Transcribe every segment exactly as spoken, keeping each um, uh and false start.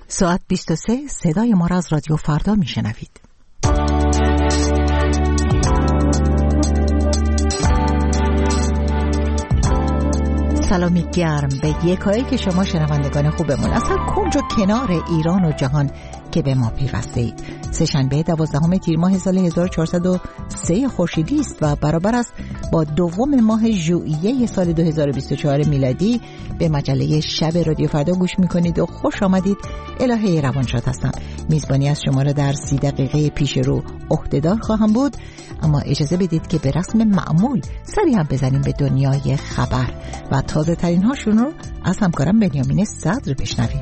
ساعت بیست و سه صدای ما را از رادیو فردا میشنوید. سلامی گرم به یکایی که شما شنوندگان خوبمون از هر کنج و کنار ایران و جهان که به ما پیوسته اید. سه‌شنبه دوازدهم تیر ماه سال هزار و چهارصد و سه خورشیدی است و برابر است با دوم ماه ژوئیه سال دو هزار و بیست و چهار میلادی. به مجله شب رادیو فردا گوش میکنید و خوش آمدید. الهه روانشاد هستم. میزبانی از شما را در سی دقیقه پیش رو عهده‌دار خواهم بود، اما اجازه بدید که به رسم معمول سری هم بزنیم به دنیای خبر و تازه ترین هاشون رو از همکارم بنیامین صدر بشنویم.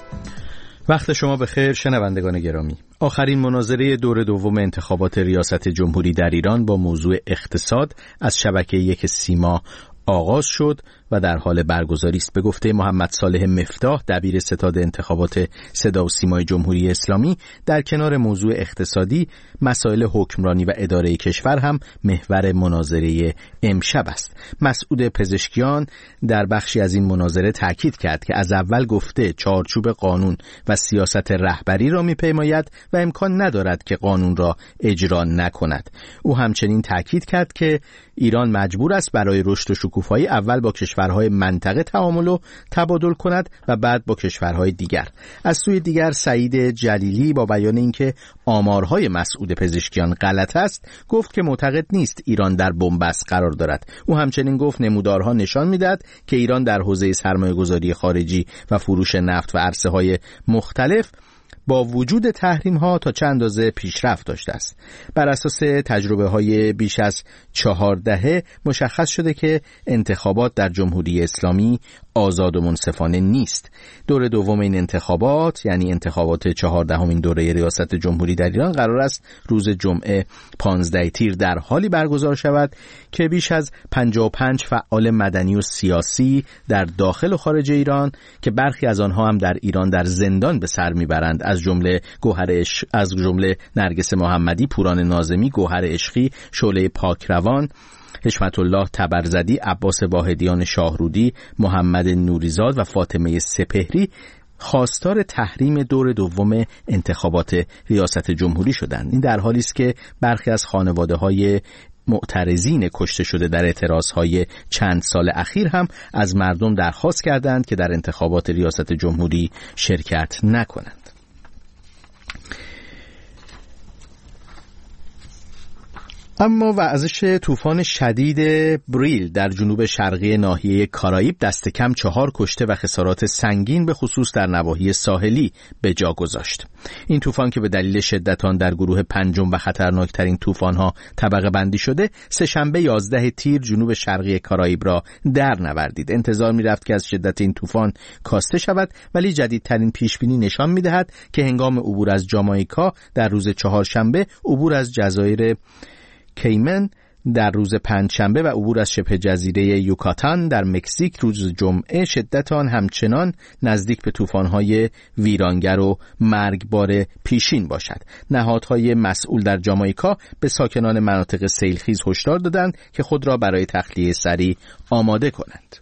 وقت شما بخیر شنوندگان گرامی. آخرین مناظره دور دوم انتخابات ریاست جمهوری در ایران با موضوع اقتصاد از شبکه یک سیما آغاز شد و در حال برگزاری است. به گفته محمد صالح مفتاح دبیر ستاد انتخابات صدا و سیمای جمهوری اسلامی، در کنار موضوع اقتصادی مسائل حکمرانی و اداره کشور هم محور مناظره امشب است. مسعود پزشکیان در بخشی از این مناظره تاکید کرد که از اول گفته چارچوب قانون و سیاست رهبری را میپیماید و امکان ندارد که قانون را اجرا نکند. او همچنین تاکید کرد که ایران مجبور است برای رشد و شکوفایی اول با کشورهای منطقه تعامل و تبادل کند و بعد با کشورهای دیگر. از سوی دیگر سعید جلیلی با بیان اینکه آمارهای مسعود پزشکیان غلط است، گفت که معتقد نیست ایران در بنبست قرار دارد. او همچنین گفت نمودارها نشان می‌دهد که ایران در حوزه سرمایه‌گذاری خارجی و فروش نفت و عرصه‌های مختلف با وجود تحریم ها تا چند اندازه پیشرفت داشته است. بر اساس تجربه های بیش از چهار دهه مشخص شده که انتخابات در جمهوری اسلامی آزاد و منصفانه نیست. دور دوم این انتخابات، یعنی انتخابات چهاردهمین دوره ریاست جمهوری در ایران، قرار است روز جمعه پانزدهم تیر در حالی برگزار شود که بیش از پنجاه و پنج فعال مدنی و سیاسی در داخل و خارج ایران که برخی از آنها هم در ایران در زندان به سر میبرند، از جمله گوهر عشق، از جمله نرگس محمدی، پوران ناظمی، گوهر عشقی، شعله پاکروان، حشمت الله تبرزدی، عباس واحدیان شاهرودی، محمد نوریزاد و فاطمه سپهری خواستار تحریم دور دوم انتخابات ریاست جمهوری شدند. این در حالی است که برخی از خانواده‌های معترضین کشته شده در اعتراضهای چند سال اخیر هم از مردم درخواست کردند که در انتخابات ریاست جمهوری شرکت نکنند. اما وزش طوفان شدید بریل در جنوب شرقی ناحیه کارائیب دست کم چهار کشته و خسارات سنگین به خصوص در نواحی ساحلی به جا گذاشت. این طوفان که به دلیل شدت آن در گروه پنجم و خطرناکترین طوفان‌ها طبقه بندی شده، سه‌شنبه یازدهم تیر جنوب شرقی کارائیب را در نوردید. انتظار می‌رفت که از شدت این طوفان کاسته شود، ولی جدیدترین پیشبینی نشان می‌دهد که هنگام عبور از جامائیکا در روز چهارشنبه، عبور از جزایر کیمن در روز پنجشنبه و عبور از شبه جزیره یوکاتان در مکزیک روز جمعه، شدت آن همچنان نزدیک به طوفان‌های ویرانگر و مرگبار پیشین باشد. نهادهای مسئول در جامائیکا به ساکنان مناطق سیلخیز هشدار دادند که خود را برای تخلیه سریع آماده کنند.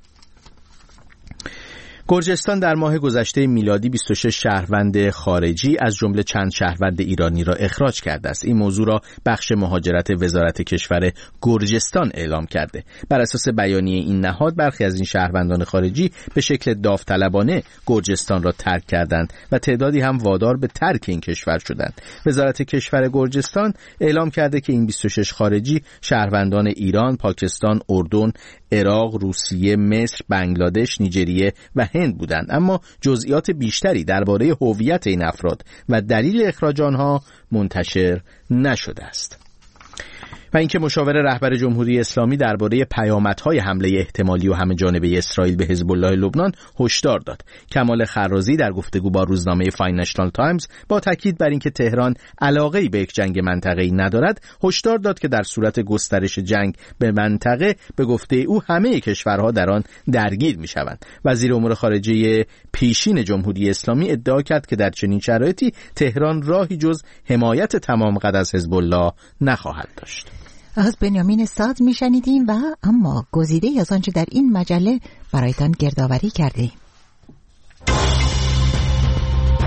گرجستان در ماه گذشته میلادی بیست و شش شهروند خارجی از جمله چند شهروند ایرانی را اخراج کرده است. این موضوع را بخش مهاجرت وزارت کشور گرجستان اعلام کرده. بر اساس بیانیه این نهاد، برخی از این شهروندان خارجی به شکل داوطلبانه گرجستان را ترک کردند و تعدادی هم وادار به ترک این کشور شدند. وزارت کشور گرجستان اعلام کرده که این بیست و شش خارجی شهروندان ایران، پاکستان، اردن، عراق، روسیه، مصر، بنگلادش، نیجریه و هند بودند، اما جزئیات بیشتری درباره هویت این افراد و دلیل اخراج آنها منتشر نشده است. و اینکه مشاور رهبر جمهوری اسلامی درباره پیامدهای حمله احتمالی و همه‌جانبه اسرائیل به حزب الله لبنان هشدار داد. کمال خرازی در گفتگو با روزنامه فاینانشال تایمز با تاکید بر اینکه تهران علاقه‌ای به یک جنگ منطقه‌ای ندارد، هشدار داد که در صورت گسترش جنگ به منطقه به گفته او همه کشورها در آن درگیر می‌شوند. وزیر امور خارجه پیشین جمهوری اسلامی ادعا کرد که در چنین شرایطی تهران راهی جز حمایت تمام قد از حزب الله نخواهد داشت. از بنیامین صدر میشنیدیم و اما گزیده از آنچه در این مجله برایتان گردآوری کرده.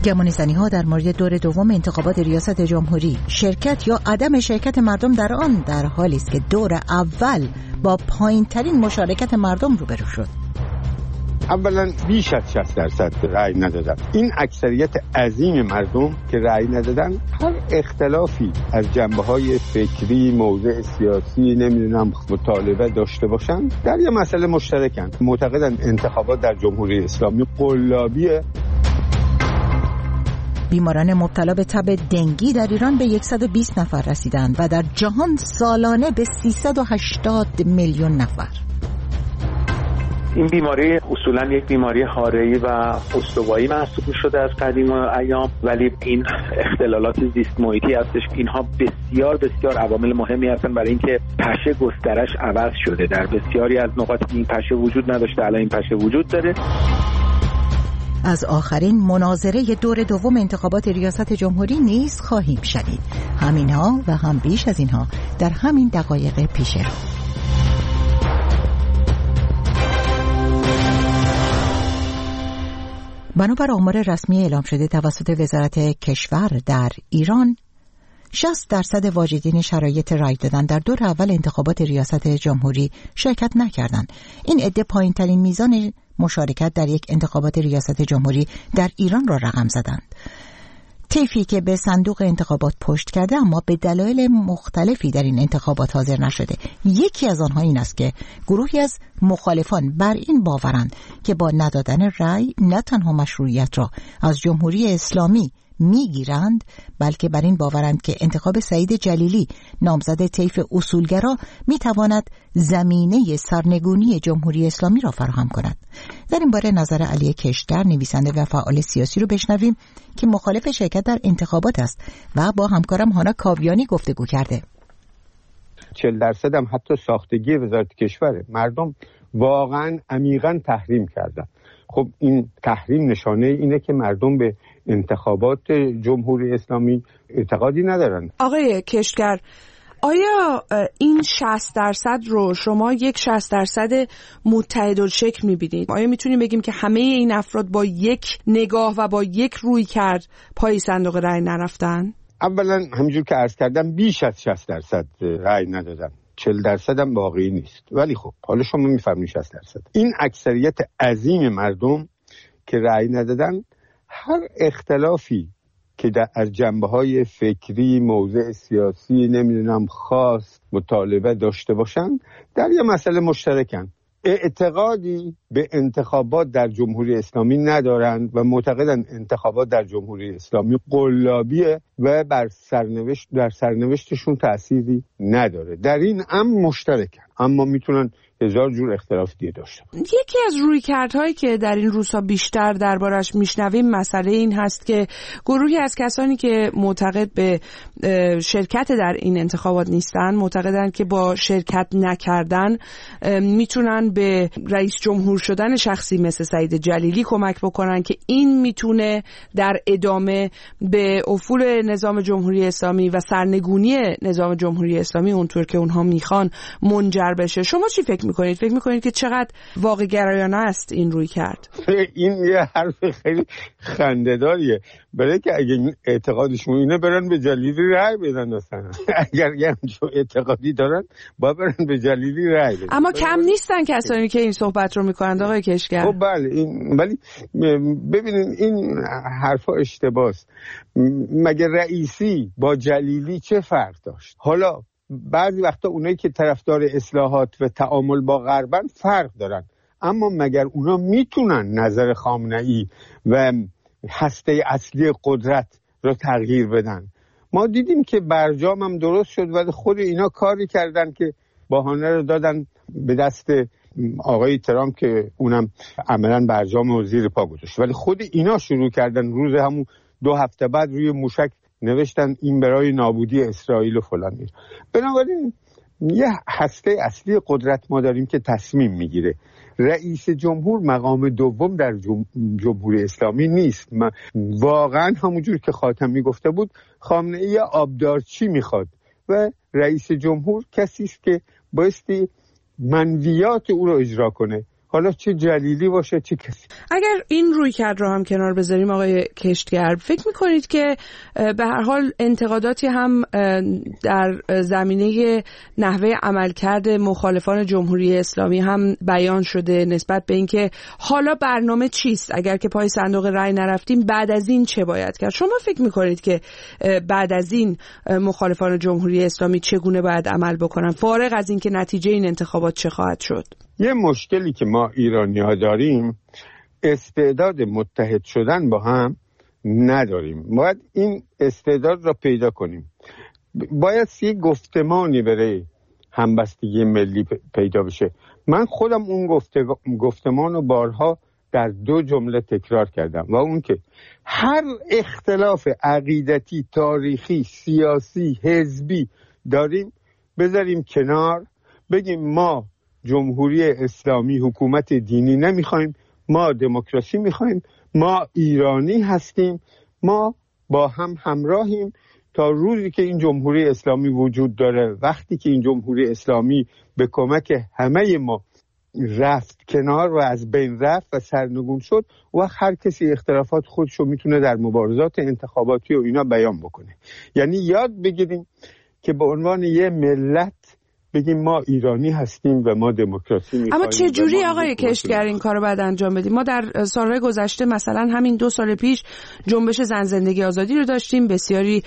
گمانه‌زنی ها در مورد دور دوم انتخابات ریاست جمهوری، شرکت یا عدم شرکت مردم در آن در حالی است که دور اول با پایین ترین مشارکت مردم روبرو شد. اولا بیش از شصت درصد رأی ندادن. این اکثریت عظیم مردم که رأی ندادن هر اختلافی از جنبه‌های فکری، موضع سیاسی، نمیدونم مطالبه داشته باشن، در یه مسئله مشترکن. معتقدن انتخابات در جمهوری اسلامی قلابیه. بیماران مبتلا به تب دنگی در ایران به صد و بیست نفر رسیدند و در جهان سالانه به سیصد و هشتاد میلیون نفر. این بیماری اصولا یک بیماری حاره‌ای و استوایی محسوب شده از قدیم ایام، ولی این اختلالات زیست محیطی هستش. اینها بسیار بسیار عوامل مهمی هستن برای اینکه پشه گسترش عوض شده. در بسیاری از نقاط این پشه وجود نداشته، الان این پشه وجود داره. از آخرین مناظره دور دوم انتخابات ریاست جمهوری نیز خواهیم شنید. همینها و هم بیش از اینها در همین دقایق پیش رو. بنابر آمار رسمی اعلام شده توسط وزارت کشور در ایران، شصت درصد واجدین شرایط رای دادن در دور اول انتخابات ریاست جمهوری شرکت نکردند. این عده پایین‌ترین میزان مشارکت در یک انتخابات ریاست جمهوری در ایران را رقم زدند. طیفی که به صندوق انتخابات پشت کرده اما به دلایل مختلفی در این انتخابات حاضر نشده. یکی از آنها این است که گروهی از مخالفان بر این باورند که با ندادن رأی نه تنها مشروعیت را از جمهوری اسلامی میگیرند، بلکه بر این باورند که انتخاب سعید جلیلی نامزد طیف اصولگرا میتواند زمینه سرنگونی جمهوری اسلامی را فراهم کند. در این باره نظر علی کشتگر، نویسنده و فعال سیاسی رو بشنویم که مخالف شرکت در انتخابات است و با همکارم هانا کاویانی گفتگو کرده. چهل درصد هم حتی ساختگی وزارت کشوره. مردم واقعا عمیقاً تحریم کردن. خب این تحریم نشانه اینه که مردم به انتخابات جمهوری اسلامی اعتقادی ندارن. آقای کشتگر، آیا این شصت درصد رو شما یک شصت درصد متحدالشکل می‌بینید؟ آیا میتونیم بگیم که همه این افراد با یک نگاه و با یک روی کرد پای صندوق رأی نرفتن؟ اولا همونجور که عرض کردم بیش از شصت درصد رأی ندادن. چهل درصد هم واقعی نیست، ولی خب حالا شما میفهمید شصت درصد. این اکثریت عظیم مردم که رأی ندادن هر اختلافی که در از جنبه‌های فکری، موضع سیاسی، نمیدونم خاص مطالبه داشته باشن، در یه مسئله مشترکن. اعتقادی به انتخابات در جمهوری اسلامی ندارند و معتقدن انتخابات در جمهوری اسلامی قلابیه و بر سرنوشت در سرنوشتشون تأثیری نداره. در این هم مشترکن، اما میتونن هزار جور اختلاف دیگه داشته. یکی از رویکردهایی که در این روزها بیشتر دربارش میشنویم مسئله این هست که گروهی از کسانی که معتقد به شرکت در این انتخابات نیستن، معتقدن که با شرکت نکردن میتونن به رئیس جمهور شدن شخصی مثل سعید جلیلی کمک بکنن که این میتونه در ادامه به افول نظام جمهوری اسلامی و سرنگونی نظام جمهوری اسلامی اونطور که اونها میخوان منجر بشه. شما چی فکر میکنید؟ فکر میکنید که چقدر واقع گرایانه است این روی کرد؟ این یه حرف خیلی خنده‌داریه. برای که اگه اعتقادشون اینه برن به جلیلی رأی بدن اصلا. اگر یه اعتقادی دارن با برن به جلیلی رأی بدن. اما کم نیستن کسانی که این صحبت رو میکنند آقای کشتگر. خب بله، این ولی ببینین این حرفا اشتباهه. مگه رئیسی با جلیلی چه فرق داشت؟ حالا بعضی وقتا اونایی که طرفدار اصلاحات و تعامل با غربن فرق دارن، اما مگر اونا میتونن نظر خامنه‌ای و هسته اصلی قدرت رو تغییر بدن؟ ما دیدیم که برجام هم درست شد ولی خود اینا کاری کردن که بهانه رو دادن به دست آقای ترامپ که اونم عملاً برجام و زیر پا گذاشت، ولی خود اینا شروع کردن روز همون دو هفته بعد روی موشک نوشتن این برای نابودی اسرائیل و فلان. بنابراین یه هسته اصلی قدرت ما داریم که تصمیم میگیره. رئیس جمهور مقام دوم در جمهوری اسلامی نیست. واقعا همونجور که خاتمی گفته بود خامنه‌ای آبدارچی میخواد و رئیس جمهور کسی است که بایستی منویات او رو اجرا کنه. حالا چه جلیلی باشه چه کسی. اگر این رویکرد رو هم کنار بذاریم آقای کشتگر، فکر میکنید که به هر حال انتقاداتی هم در زمینه نحوه عملکرد مخالفان جمهوری اسلامی هم بیان شده نسبت به اینکه حالا برنامه چیست؟ اگر که پای صندوق رای نرفتیم بعد از این چه باید کرد؟ شما فکر میکنید که بعد از این مخالفان جمهوری اسلامی چگونه باید عمل بکنن، فارغ از اینکه نتیجه این انتخابات چه خواهد شد؟ یه مشکلی که ما ایرانی‌ها داریم، استعداد متحد شدن با هم نداریم. باید این استعداد را پیدا کنیم. باید یه گفتمانی برای همبستگی ملی پیدا بشه. من خودم اون گفتمان رو بارها در دو جمله تکرار کردم و اون که هر اختلاف عقیدتی، تاریخی، سیاسی، حزبی داریم بذاریم کنار، بگیم ما جمهوری اسلامی حکومت دینی نمیخوایم، ما دموکراسی میخوایم، ما ایرانی هستیم، ما با هم همراهیم تا روزی که این جمهوری اسلامی وجود داره. وقتی که این جمهوری اسلامی به کمک همه ما رفت کنار و از بین رفت و سرنگون شد، و هر کسی اختلافات خودشو میتونه در مبارزات انتخاباتی و اینا بیان بکنه. یعنی یاد بگیریم که به عنوان یه ملت بگیم ما ایرانی هستیم و ما دموکراسی می‌خوایم. اما چه جوری آقای کشتگر این کارو بعد انجام بدیم؟ ما در سالهای گذشته مثلا همین دو سال پیش جنبش زن زندگی آزادی رو داشتیم، بسیاری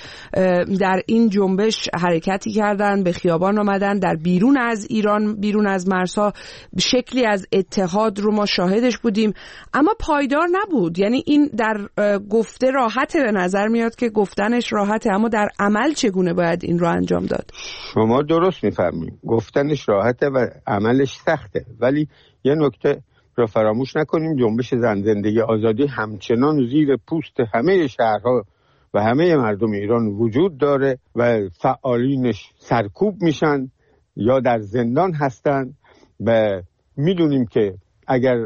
در این جنبش حرکتی کردن، به خیابان آمدن، در بیرون از ایران، بیرون از مرزها شکلی از اتحاد رو ما شاهدش بودیم، اما پایدار نبود. یعنی این در گفته راحته، به نظر میاد که گفتنش راحته، اما در عمل چگونه باید این رو انجام داد؟ شما درست می‌فرمایید، گفتنش راحته و عملش سخته، ولی یه نکته رو فراموش نکنیم، جنبش زن زندگی آزادی همچنان زیر پوست همه شهرها و همه مردم ایران وجود داره و فعالینش سرکوب میشن یا در زندان هستن و میدونیم که اگر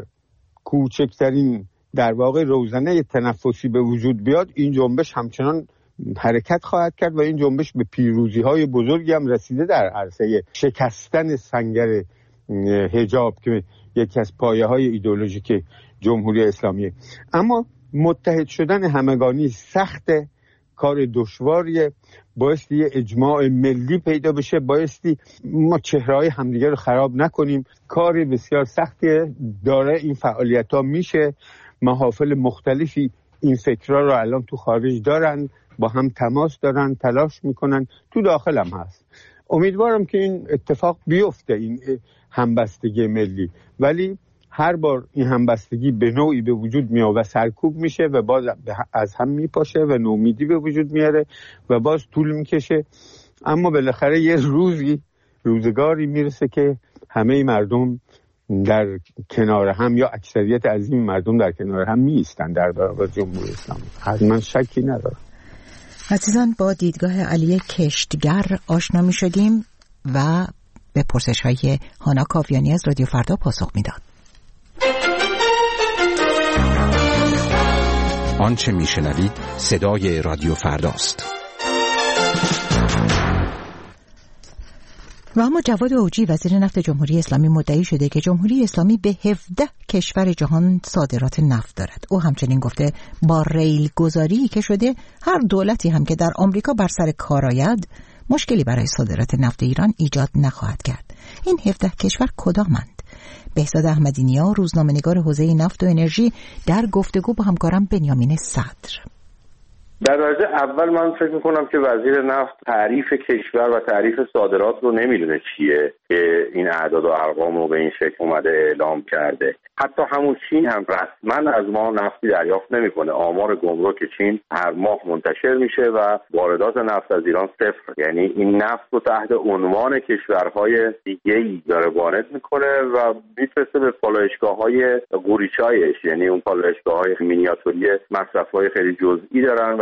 کوچکترین در واقع روزنه تنفسی به وجود بیاد، این جنبش همچنان حرکت خواهد کرد و این جنبش به پیروزی‌های بزرگی هم رسیده در عرصه شکستن سنگر حجاب که یکی از پایه‌های ایدئولوژیک جمهوری اسلامیه. اما متحد شدن همگانی سخته، کار دشواریه، بایستی یه اجماع ملی پیدا بشه، بایستی ما چهره‌های همدیگه رو خراب نکنیم. کار بسیار سختیه، داره این فعالیت‌ها میشه. محافل مختلفی این فکرها رو الان تو خارج دارن، با هم تماس دارن، تلاش میکنن، تو داخل هم هست. امیدوارم که این اتفاق بیفته، این همبستگی ملی، ولی هر بار این همبستگی به نوعی به وجود میاد و سرکوب میشه و باز از هم میپاشه و نومیدی به وجود میاره و باز طول میکشه. اما بالاخره یه روزی روزگاری میرسه که همه مردم در کنار هم یا اکثریت از این مردم در کنار هم میستن در برابر جمهوری اسلامی. از من شکی ندارم. عزیزان، با دیدگاه علی کشتگر آشنا می شدیم و به پرسش های هانا کاویانی از رادیو فردا پاسخ می داد. آنچه می شنوید صدای رادیو فرداست. و اما جواد اوجی وزیر نفت جمهوری اسلامی مدعی شده که جمهوری اسلامی به هفده کشور جهان صادرات نفت دارد. او همچنین گفته با ریل گذاری که شده هر دولتی هم که در آمریکا بر سر کار آید مشکلی برای صادرات نفت ایران ایجاد نخواهد کرد. این هفده کشور کدامند؟ بهزاد احمدی‌نیا، روزنامه‌نگار حوزه نفت و انرژی، در گفتگو با همکارم بنیامین صدر. در درجه اول من فکر میکنم که وزیر نفت تعریف کشور و تعریف صادرات رو نمیدونه چیه که این اعداد و ارقام رو به این شکل اومده اعلام کرده. حتی همون چین هم رسما از ما نفتی دریافت نمیکنه. آمار گمرک چین هر ماه منتشر میشه و واردات نفت از ایران صفر. یعنی این نفت رو تحت عنوان کشورهای دیگه‌ای داره وارد میکنه و میفرسته به پالایشگاه‌های قوریچایش، یعنی اون پالایشگاه‌های مینیاتوری مصرف‌های خیلی جزئی دارن و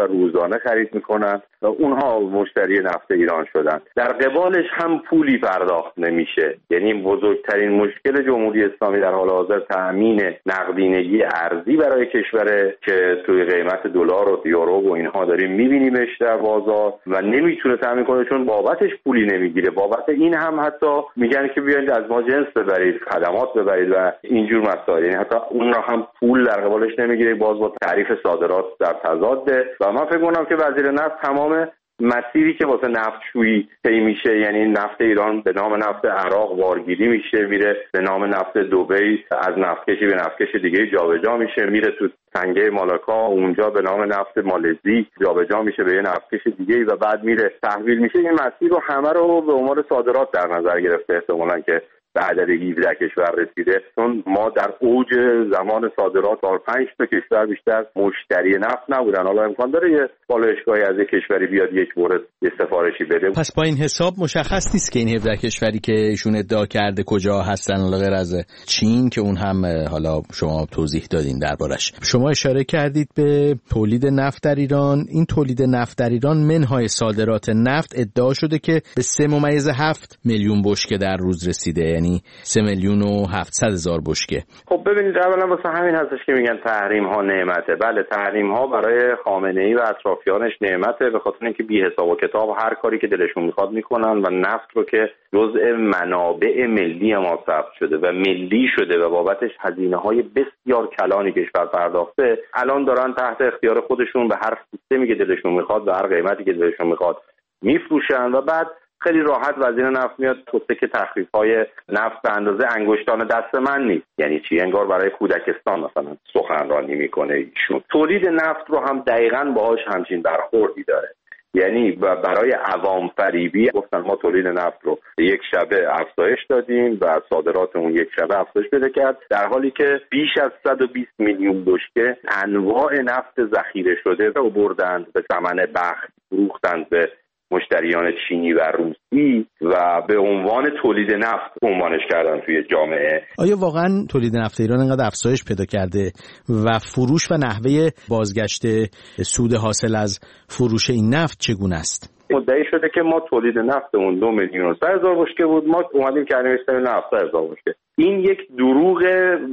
روزانه خرید میکنن و اونها مشتری نفت ایران شدن. در قبالش هم پولی پرداخت نمیشه. یعنی بزرگترین مشکل جمهوری اسلامی در حال حاضر تأمین نقدینگی ارزی برای کشوره که توی قیمت دلار و یورو و اینها داریم میبینیمش در بازار و نمیتونه تأمین کنه چون بابتش پولی نمیگیره. بابت این هم حتی میگن که بیاید از ما جنس ببرید، خدمات ببرید و اینجور مسائل. یعنی حتی اون را هم پول در قبالش نمیگیره، باز با تعریف صادرات در تضاده. و من فکر می‌کنم که وزیر نفت تمام مسیری که واسه نفتشویی طی میشه، یعنی نفت ایران به نام نفت عراق وارگیری میشه، میره به نام نفت دبی از نفتکشی به نفتکش دیگه جابجا میشه، میره تو تنگه مالاکا اونجا به نام نفت مالزی جابجا میشه به یه نفتکش دیگه و بعد میره تحویل میشه. این مسیر رو همه رو به عنوان صادرات در نظر گرفته احتمالاً که به عدد هفده کشور رسیده، چون ما در اوج زمان صادرات تا پنج تا کشور بیشتر مشتری نفت نبودن. حالا امکان داره یه بالایشگاهی از یک کشوری بیاد یک مورد یه سفارشی بده. پس با این حساب مشخص نیست که این هفده کشوری که ایشون ادعا کرده کجا هستن، حالا غیر از چین که اون هم حالا شما توضیح دادین دربارش. شما اشاره کردید به تولید نفت در ایران. این تولید نفت در ایران منهای صادرات نفت ادعا شده که به سه ممیز هفت میلیون بشکه در روز رسیده، یعنی سه میلیون و هفتصد هزار بشکه. خب ببینید اولا واسه همین هستش که میگن تحریم ها نعمته. بله تحریم ها برای خامنه‌ای و اطرافیانش نعمته، به خاطر اینکه بی حساب و کتاب هر کاری که دلشون میخواد میکنن و نفت رو که جزء منابع ملی ما ثبت شده و ملی شده و بابتش هزینه‌های بسیار کلانی کشور پرداخته، الان دارن تحت اختیار خودشون به هر سیستمی که دلشون میخواد به هر قیمتی که دلشون میخواد میفروشن و بعد خیلی راحت وزیر نفت میاد گفته که تخفیف‌های نفت به اندازه انگشتان دست من نیست. یعنی چی؟ انگار برای کودکستان مثلا سخنرانی میکنه ایشون. تولید نفت رو هم دقیقاً باهاش همچین برخوردی داره. یعنی برای عوام فریبی گفتن ما تولید نفت رو یک شبه افزایش دادیم و صادرات اون یک شبه افزایش پیدا کرد، در حالی که بیش از صد و بیست میلیون بشکه انواع نفت ذخیره شده رو بردند به ثمن بخت، فروختند به مشتریان چینی و روسی و به عنوان تولید نفت عنوانش کردن توی جامعه. آیا واقعا تولید نفت ایران اینقدر افزایش پیدا کرده و فروش و نحوه بازگشت سود حاصل از فروش این نفت چگونه است؟ مدعی شده که ما تولید نفتمون دو میلیون و صد هزار بشکه بود، ما اومدیم کردیم هفتصد هزار بشکه. این یک دروغ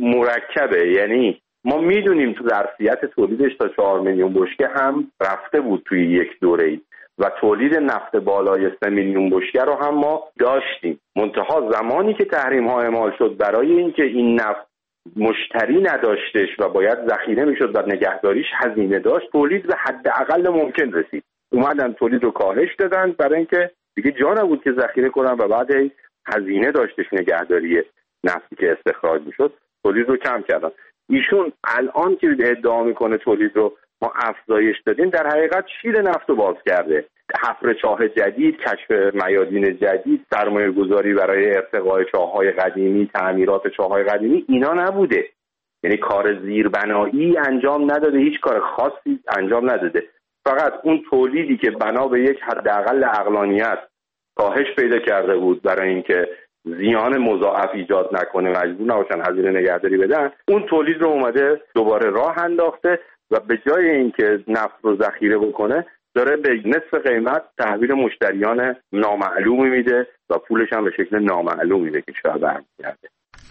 مرکبه. یعنی ما میدونیم تو ظرفیت تولیدش تا چهار میلیون بشکه هم رفته بود توی یک دوره‌ای و تولید نفت بالای سه میلیون بشکه رو هم ما داشتیم. منتها زمانی که تحریم ها اعمال شد برای اینکه این نفت مشتری نداشتش و باید ذخیره میشد و نگهداریش هزینه داشت، تولید به حداقل ممکن رسید. اومدن تولید رو کاهش دادن برای اینکه دیگه جا نبود که ذخیره کنن و بعد هزینه داشتش نگهداری نفتی که استخراج میشد، تولید رو کم کردن. ایشون الان که ادعا میکنه تولید رو ما افزایش دادیم، در حقیقت شیر نفت رو باز کرده. حفر چاه جدید، کشف میادین جدید، سرمایه گذاری برای ارتقاء چاه‌های قدیمی، تعمیرات چاه‌های قدیمی، اینا نبوده. یعنی کار زیربنایی انجام نداده، هیچ کار خاصی انجام نداده. فقط اون تولیدی که بنا به یک حداقل عقلانیت کاهش پیدا کرده بود برای اینکه زیان مضاعف ایجاد نکنه، مجبور نباشن هزینه نگهداری بدن، اون تولید رو اومده دوباره راه انداخته و به جای اینکه نفت رو ذخیره بکنه داره به نصف قیمت تحویل مشتریان نامعلومی میده و پولش هم به شکل نامعلومی به کشور برمیگرده.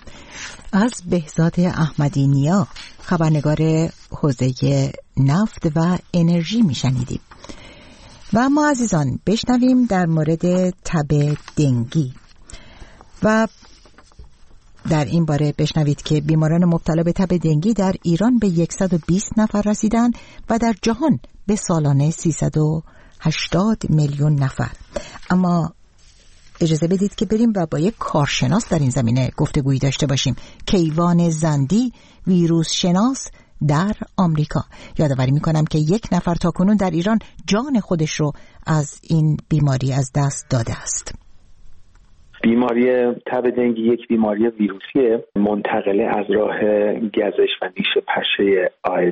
از بهزاد احمدی نیا، خبرنگار حوزه نفت و انرژی میشنیدیم. و ما عزیزان بشنویم در مورد تب دنگی و در این باره بشنوید که بیماران مبتلا به تب دنگی در ایران به صد و بیست نفر رسیدن و در جهان به سالانه سیصد و هشتاد میلیون نفر. اما اجازه بدید که بریم و با یک کارشناس در این زمینه گفتگویی داشته باشیم. کیوان زندی، ویروس شناس در آمریکا. یادآوری میکنم که یک نفر تاکنون در ایران جان خودش رو از این بیماری از دست داده است. بیماری تب دنگی یک بیماری ویروسی منتقله از راه گزش و نیش پشه عایده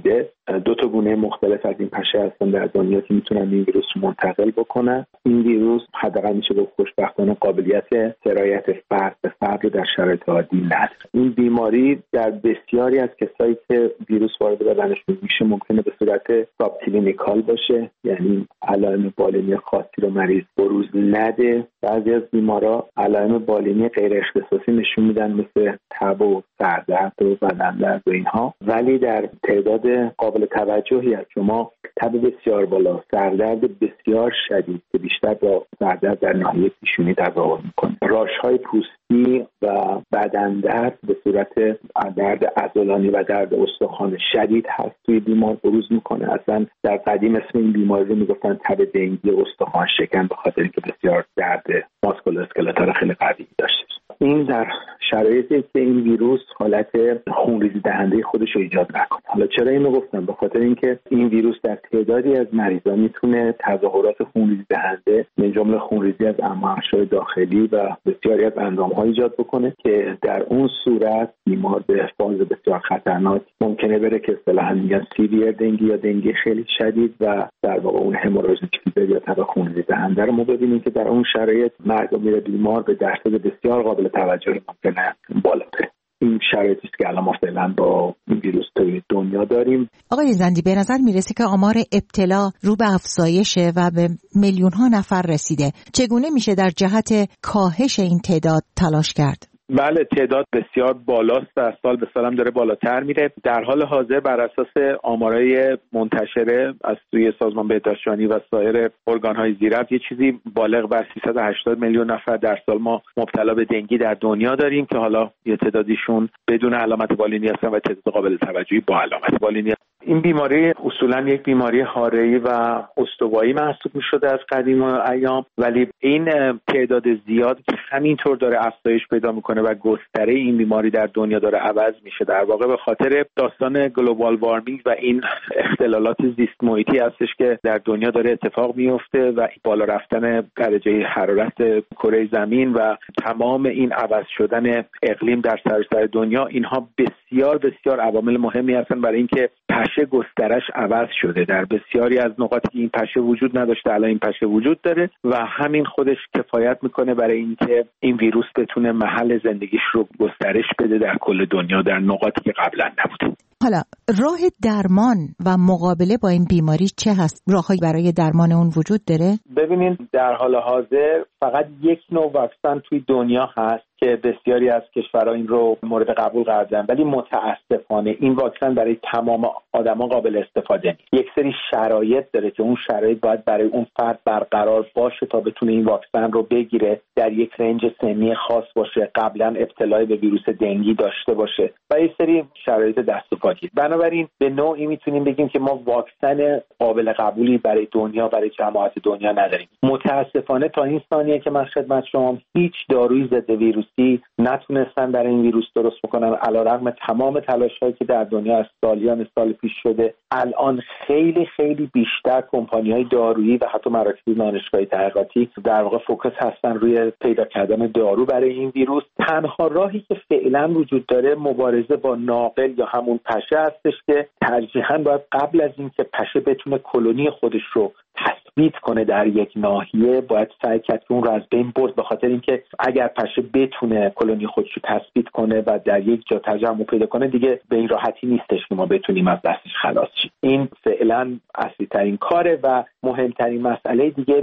دو تا گونه مختلف از این پشه هستن در دنیا که میتونن این ویروس رو منتقل بکنن. این ویروس حداقل میشه گفت خوشبختانه قابلیت سرایت فرد به فرد رو در شرایط عادی نداره. این بیماری در بسیاری از کسایی که ویروس وارد بدنشون میشه ممکنه به صورت سابکلینیکال باشه، یعنی علائم بالینی خاصی رو مریض بروز نده. بعضی از بیمارا علائم بالینی غیر اختصاصی نشون میدن مثل تب و سردرد و بدن درد و اینها، ولی در تعداد قابل توجهی از شما تب بسیار بالا، سردرد بسیار شدید که بیشتر با سردرد در ناحیه پیشونی تظاهر میکنه، راش‌های پوستی و بدن درد به صورت درد عضلانی و درد استخوان شدید هست توی بیمار بروز میکنه. اصلا در قدیم اسم این بیماری رو میگفتن تب دنگی استخوان شکن به خاطر اینکه بسیار درد ماسکولو اسکلتال خیلی قوی داشته. این در شرایطی که این ویروس حالت خونریزی دهنده خودش رو ایجاد نکنه. حالا چرا اینو گفتم؟ به خاطر اینکه این ویروس در تعدادی از مریضا میتونه تظاهرات خونریزی دهنده من جمله خونریزی از امعاء داخلی و بسیاری از اندام‌ها ایجاد بکنه که در اون صورت بیمار به فاز بسیار خطرناک ممکنه بره که اصطلاحاً میگن سیویر دنگی یا دنگی خیلی شدید و در واقع اون هموراژیک فیبر یا تب خونریزی دهنده رو ما ببینیم که در اون شرایط مرگ و میر بیمار به درصد بسیار قابل توجهی ممکنه بالا بره. این شرایطی است که الان ما فعلا با این ویروس توی دنیا داریم. آقای زندی، به نظر میرسه که آمار ابتلا رو به افزایشه و به میلیون ها نفر رسیده. چگونه میشه در جهت کاهش این تعداد تلاش کرد؟ بله، تعداد بسیار بالاست، از سال به سال هم داره بالاتر میره. در حال حاضر بر اساس آمارای منتشره از سوی سازمان بهداشت جهانی و سایر ارگان‌های زیرفت یه چیزی بالغ بر سیصد و هشتاد میلیون نفر در سال ما مبتلا به دنگی در دنیا داریم که حالا یه تعدادیشون بدون علامت بالینی هستن و تعداد قابل توجهی با علامت بالینی. این بیماری اصولا یک بیماری حاره‌ای و استوایی محسوب می‌شده از قدیم ایام، ولی این تعداد زیاد که همینطور داره افزایش پیدا می‌کنه و گستره این بیماری در دنیا داره عوض میشه. در واقع به خاطر داستان گلوبال وارمینگ و این اختلالات زیست محیطی هستش که در دنیا داره اتفاق میفته و بالا رفتن درجه حرارت کره زمین و تمام این عوض شدن اقلیم در سراسر دنیا، اینها بسیار بسیار عوامل مهمی هستن برای اینکه پشه گسترش عوض شده. در بسیاری از نقاطی که این پشه وجود نداشته الان این پشه وجود داره و همین خودش کفایت میکنه برای اینکه این ویروس بتونه محل زندگیش رو گسترش بده در کل دنیا در نقاطی که قبلا نبوده. حالا راه درمان و مقابله با این بیماری چه هست؟ راههایی برای درمان اون وجود داره؟ ببینید، در حال حاضر فقط یک نوع واکسن توی دنیا هست که بسیاری از کشورها این رو مورد قبول قرار دادن، ولی متاسفانه این واکسن برای تمام آدما قابل استفاده نیست. یک سری شرایط داره که اون شرایط باید برای اون فرد برقرار باشه تا بتونه این واکسن رو بگیره، در یک رنج سنی خاص باشه، قبلا ابتلای به ویروس دنگی داشته باشه و یک سری شرایط دست و پاگیر. بنابراین به نوعی میتونیم بگیم که ما واکسن قابل قبولی برای دنیا، برای جماعت دنیا نداریم. متاسفانه تا این ثانیه که من خدمت شما هیچ داروی ضد ویروسی نتونستن برای این ویروس درست بکنن، علیرغم تمام تلاش‌هایی که در دنیا از سالیان سال پیش شده. الان خیلی خیلی بیشتر کمپانی‌های دارویی و حتی مراکز دانشگاهی تحقیقاتی در واقع فوکس هستن روی پیدا کردن دارو برای این ویروس. تنها راهی که فعلا وجود داره مبارزه با ناقل یا همون پشه هستش که ترجیحاً باید قبل از اینکه پشه بتونه کلونی خودش رو تثبیت کنه در یک ناحیه باید سعی کرد که اون رو از بین برد، به خاطر اینکه اگر پشه بتونه کلونی خودش رو تثبیت کنه و در یک جا تجمع پیدا کنه دیگه به این راحتی نیستش که ما بتونیم از دستش خلاص شیم. این فعلا اصلی ترین کاره و مهمترین مسئله دیگه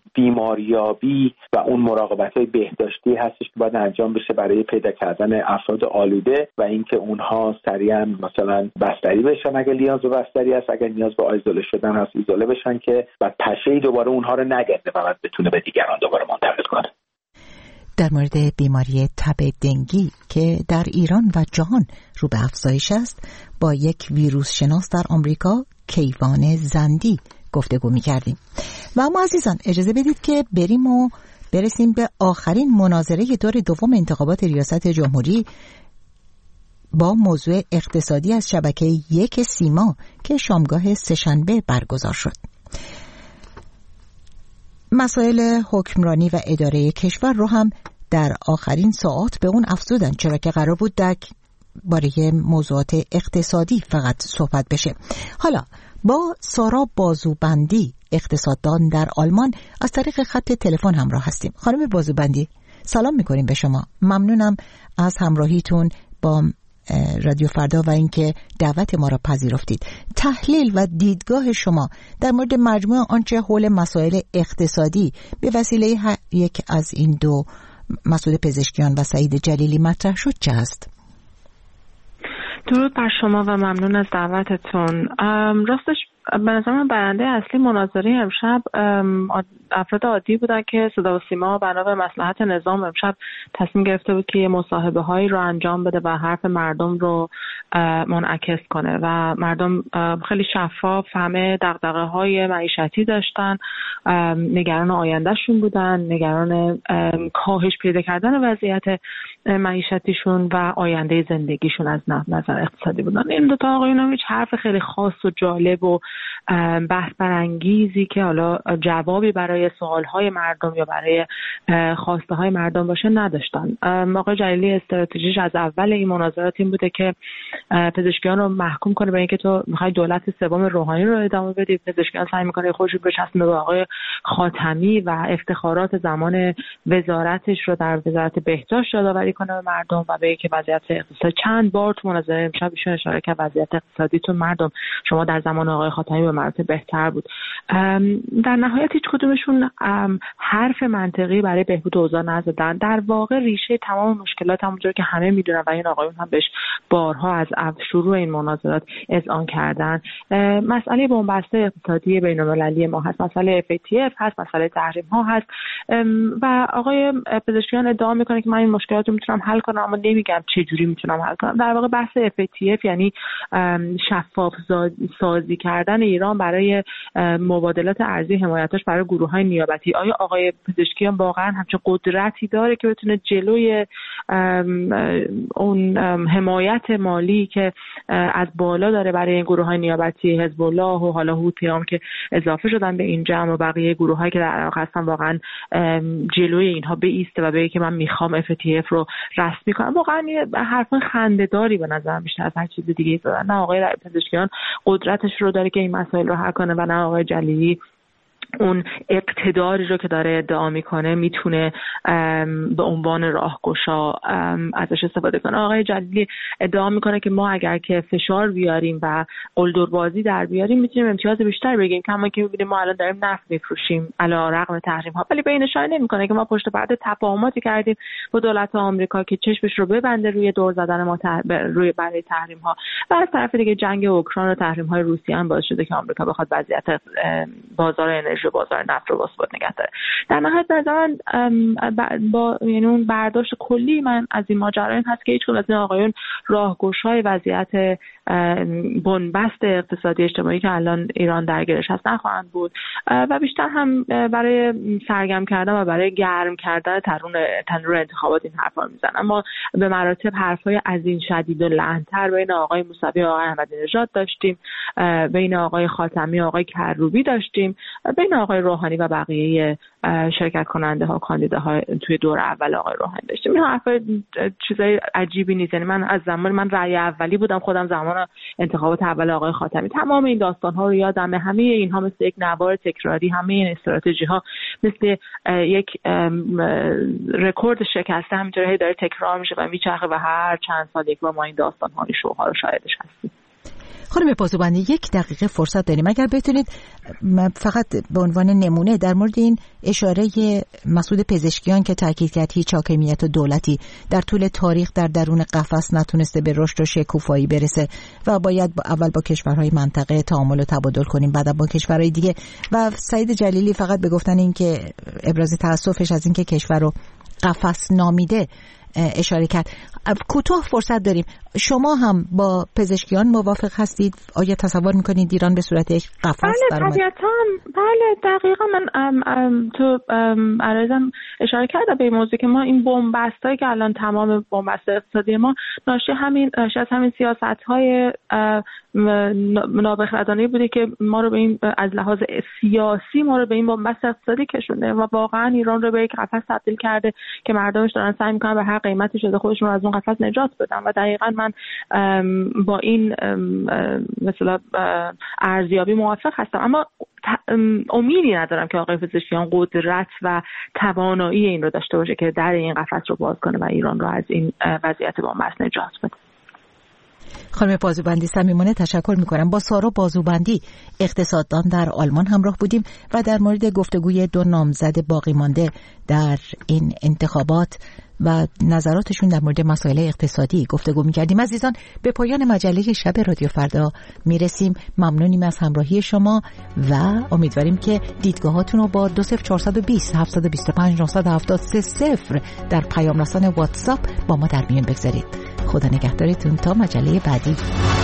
بیماریابی و اون مراقبت‌های بهداشتی هستش که باید انجام بشه برای پیدا کردن افراد آلوده و اینکه اونها سریعا مثلا بستری بشن اگر نیاز به بستری هست، اگر نیاز به آیزوله شدن هست ایزوله بشن که بعد پشه‌ای دوباره اونها رو نگرده و بعد بتونه به دیگران دوباره منتقل کنه. در مورد بیماری تب دنگی که در ایران و جهان رو به افزایش است با یک ویروس شناس در آمریکا کیوان زندی گفتگو می‌کردیم. و اما عزیزان اجازه بدید که بریم و برسیم به آخرین مناظره دور دوم انتخابات ریاست جمهوری با موضوع اقتصادی از شبکه یک سیما که شامگاه سه‌شنبه برگزار شد. مسائل حکمرانی و اداره کشور رو هم در آخرین ساعات به اون افزودن، چرا که قرار بود در باره موضوعات اقتصادی فقط صحبت بشه. حالا با سارا بازوبندی اقتصاددان در آلمان از طریق خط تلفن همراه هستیم. خانم بازوبندی سلام میکنیم به شما. ممنونم از همراهیتون با رادیو فردا و اینکه دعوت ما را پذیرفتید. تحلیل و دیدگاه شما در مورد مجموع آنچه حول مسائل اقتصادی به وسیله یک از این دو مسعود پزشکیان و سعید جلیلی مطرح شد چه است؟ درود بر شما و ممنون از دعوتتون. راستش به نظر من برنده اصلی مناظره امشب افراد عادی بودن که صدا و سیما بنا به مصلحت نظام امشب تصمیم گرفته بود که یه مصاحبه هایی رو انجام بده و حرف مردم رو منعکس کنه و مردم خیلی شفاف همه دغدغه های معیشتی داشتن، نگران آیندهشون بودن، نگران کاهش پیدا کردن وضعیت معیشتیشون و آینده زندگیشون از نظر اقتصادی بودن. این دو تا آقایون هم هیچ حرف خیلی خاص و جالب و بحث برانگیزی که حالا جوابی برای سوالهای مردم یا برای خواسته های مردم باشه نداشتن. آقای جلیلی استراتژیش از اول این مناظرات این بوده که پزشکیان رو محکوم کنه به اینکه تو میخوای دولت سوم روحانی رو ادامه بدی. پزشکیان سعی میکنه خودش رو بچسبونه به آقای خاتمی و افتخارات زمان وزارتش رو در وزارت بهداشت یادآوری کنه به مردم و به اینکه وضعیت اقتصادی چند بار تو مناظره امشب ایشون اشاره کرد وضعیت اقتصادی تو مردم شما در زمان آقای خاتمی به مراتب بهتر بود. در نهایت هیچ کدومشون حرف منطقی برای بهبود اوضاع نزدن. در واقع ریشه تمام مشکلات همونجوری که همه میدونن و این آقایون هم بهش بارها از شروع این مناظرات اذعان کردن، مسئله بنبست اقتصادی بین‌المللی ما هست، مسئله اف ای تی اف هست، مسئله تحریم ها هست و آقای پزشکیان ادعا میکنه که من این مشکلات رو میتونم حل کنم اما نمیگم چه جوری میتونم حل کنم. در واقع بحث اف ای تی اف یعنی شفاف سازی کردن ایران برای مبادلات ارزی حمایتاش برای گروه‌های نیابتی. آیا آقای پزشکیان واقعا همچین قدرتی داره که بتونه جلوی اون حمایت مالی که از بالا داره برای این گروه‌های نیابتی حزب الله و حالا حوثیان که اضافه شدن به این جمع و بقیه گروه‌هایی که در عراق هستن واقعا جلوی اینها بایسته و بگه که من میخوام اف تی اف رو رسمی کنم؟ واقعا یه حرف خنده‌داری به نظر بیشتر از هر چیز دیگه زدن. نه آقای پزشکیان قدرتش رو داره که این مسائل رو حل کنه و نه آقای جلیلی اون اقتداری رو که داره ادعا میکنه میتونه به عنوان راهگشا ازش استفاده کنه. آقای جلیلی ادعا میکنه که ما اگر که فشار بیاریم و قلدربازی در بیاریم میتونیم امتیاز بیشتر بگیریم، کما که میبینیم ما الان داریم نفت میفروشیم علی رغم تحریم ها، ولی به این اشاره نمیکنه که ما پشت پرده تفاهماتی کردیم با دولت آمریکا که چشمش رو ببنده روی دور زدن ما تح... روی برای تحریم ها و از طرف دیگه جنگ اوکراین و تحریم های روسیه هم باعث شده که آمریکا بخواد وضعیت بازار انرژی بازار نفت رو باثبات نگه داره. در نهایت به نظر من با یعنی اون برداشت کلی من از این ماجرا این هست که هیچ کدوم از این آقایون راهگشای وضعیت بنبست اقتصادی اجتماعی که الان ایران درگیرش هست نخواهند بود و بیشتر هم برای سرگرم کردن و برای گرم کردن تنور تنور انتخابات این حرفا میزنن. اما به مراتب حرفای از این شدید و لعنتر بین آقای موسوی و آقای احمدی نژاد داشتیم، بین آقای خاتمی و آقای کروبی داشتیم، بین آقای روحانی و بقیه شرکت کننده ها کاندیداها توی دور اول آقای روحانی داشتیم. این حرف چیزای عجیبی نیست. یعنی من از زمان من رأی اولی بودم خودم زمان انتخابات اول آقای خاتمی تمام این داستان ها رو یادمه. همه اینها مثل یک نوار تکراری، همه این استراتژی ها مثل یک رکورد شکسته همینطوری داره تکرار میشه و میچرخه و هر چند سال یک بار ما این داستان ها رو شوها رو شاهدش هستیم. خانم بازوبندی یک دقیقه فرصت داریم، اگر بتونید فقط به عنوان نمونه در مورد این اشاره مسعود پزشکیان که تاکید کرد هیچ حاکمیت دولتی در طول تاریخ در درون قفس نتونسته به رشد و شکوفایی برسه و باید اول با کشورهای منطقه تعامل و تبادل کنیم بعد با کشورهای دیگه، و سعید جلیلی فقط به گفتن این که ابراز تأسفش از این که کشور رو قفس نامیده اشاره کرد. کوتاه فرصت داریم، شما هم با پزشکیان موافق هستید؟ آیا تصور میکنید ایران به صورت یک قفس درآمد؟ بله طبیعتاً، بله دقیقاً. من ام ام تو عرضم اشاره کردم به این موضوع که ما این بنبستایی که الان تمام بنبست اقتصادی ما ناشی همین ناشی از همین سیاست‌های نابخردانه‌ای بوده که ما رو به این از لحاظ سیاسی ما رو به این بنبست اقتصادی کشونده و واقعاً ایران رو به یک قفس تبدیل کرده که مردمش دارن سعی میکنن به هر قیمتی شده خودشون رو از اون قفس نجات بدن و دقیقاً من با این مثلا ارزیابی موافق هستم، اما امیدی ندارم که آقای پزشکیان قدرت و توانایی این رو داشته باشه که در این قفس رو باز کنه و ایران رو از این وضعیت بنبست نجات بده. خانم بازوبندی صمیمانه تشکر میکنم. با سارا بازوبندی اقتصاددان در آلمان همراه بودیم و در مورد گفتگوی دو نامزد باقی مانده در این انتخابات و نظراتشون در مورد مسائل اقتصادی گفتگو میکردیم. عزیزان، به پایان مجله شب رادیو فردا میرسیم. ممنونیم از همراهی شما و امیدواریم که دیدگاهاتون رو با دو صفر چهار دو صفر هفت دو پنج نه هفت سه صفر در پیام رسان واتساپ با ما در میون بگذارید. خدا نگهدارتون تا مجله بعدی.